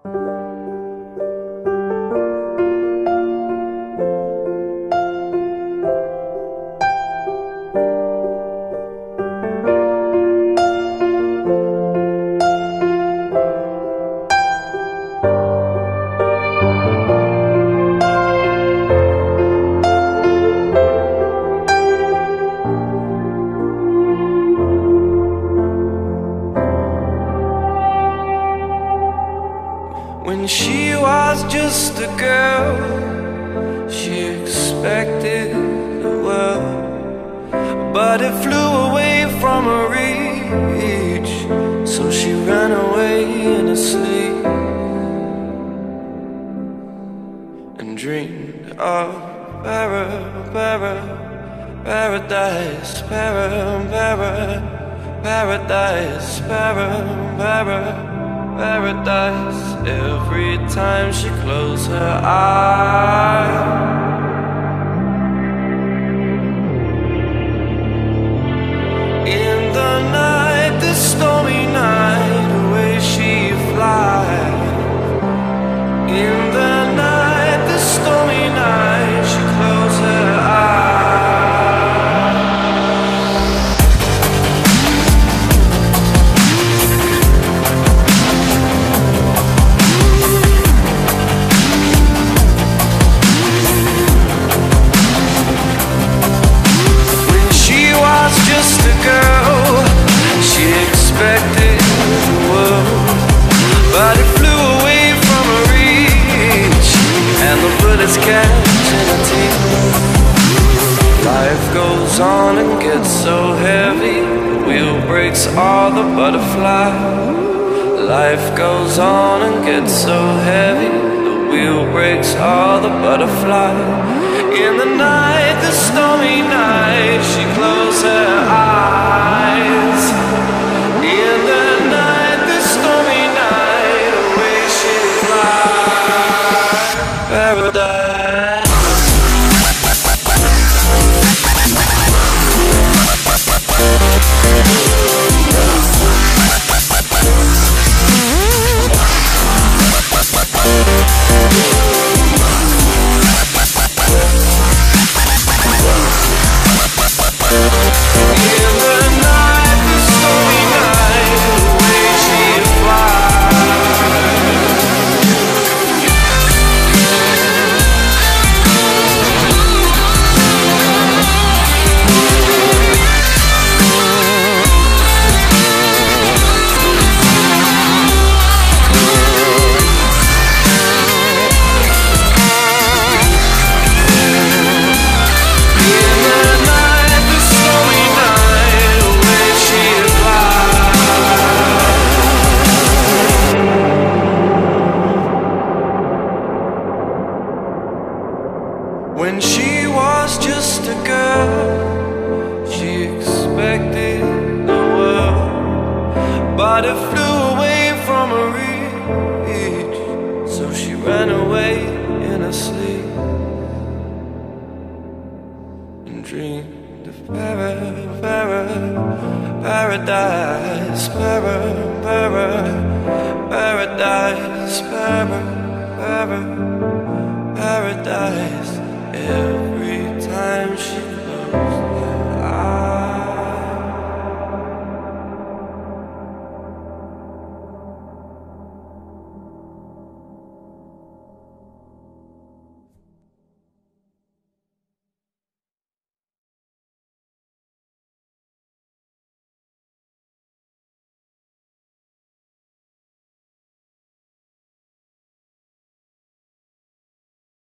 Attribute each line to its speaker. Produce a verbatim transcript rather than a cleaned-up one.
Speaker 1: When she was just a girl, she expected the world, but it flew away from her reach, so she ran away in her sleep and dreamed of para, para, paradise, para, para, paradise, para, para, paradise. Every time she closed her eyes, in the night, the stormy night, away she flies. In the night, the stormy night, she closed her eyes. Expected the world, but it flew away from her reach, and the bullets catching her teeth. Life goes on and gets so heavy, the wheel breaks all the butterfly. Life goes on and gets so heavy, the wheel breaks all the butterfly. In the night, the stormy night, she closed her eyes. In the night, the stormy night, away she flies. Paradise. In the night, the stormy night, away she When she was just a girl, she expected the world, but it flew away from her reach, so she ran away in her sleep and dreamed of para, para, paradise, para, para, paradise, para, para, paradise. Every time she closed